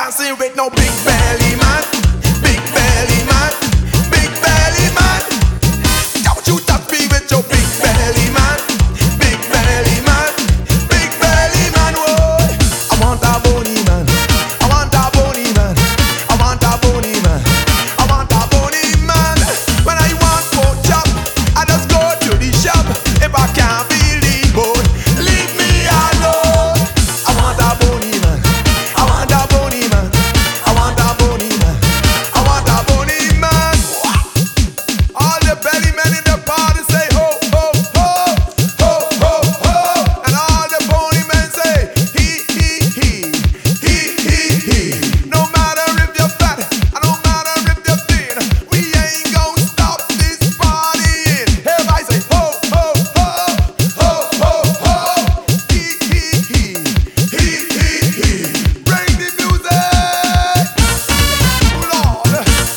dancing with no big belly man, big belly man, big belly man. Don't you touch me with your big belly man, big belly man, big belly man. Whoa, I want a bony man, I want a bony man, I want a bony man, I want a bony man. When I want pork chop, I just go to the shop. If I can't feel the bone, leave me alone. I want a bony man, I want a bony man, I want a bony man, I want a bony man. All the belly men in the party say ho ho ho, ho ho ho, and all the bony men say he. No matter if you're fat, and no matter if you're thin, we ain't gon' stop this partying. Everybody say ho ho ho, ho ho ho, he. Bring the music, Lord.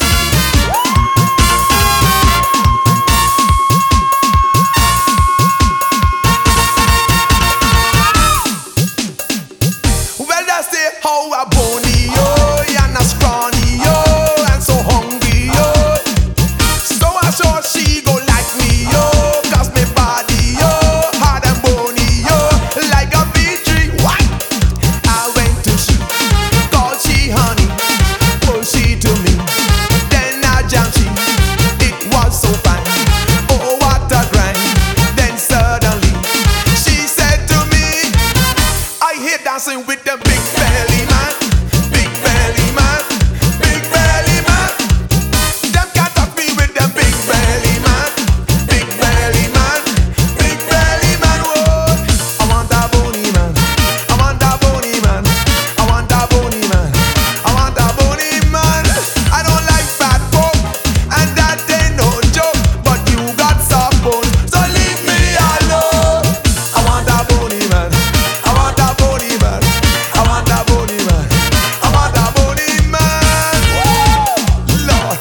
Well, that's the how a bony yo, and a scrawny yo, and so hungry yo. So I sure she go like me yo, 'cause me body yo, hard and bony yo, like a bee tree. What? I went to she, called she honey, oh she to me, then I jammed she. It was so fine, oh what a grind. Then suddenly she said to me, I hear dancing with the big belly man, big belly man, big belly man. Them can't touch me with them big belly man, big belly man, big belly man. Whoa, I want a bony man, I want a bony man, I want a bony man, I want a bony man. I don't like fat folk, and that ain't no joke, but you got soft bones, so leave me alone. I want a bony man, I want a bony man, I want a bony man, I want a bony man. Woo! Lord,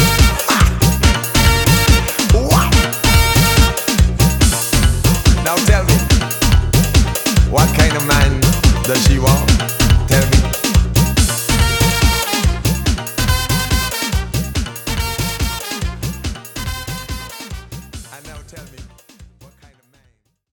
what? Now tell me, what kind of man does she want?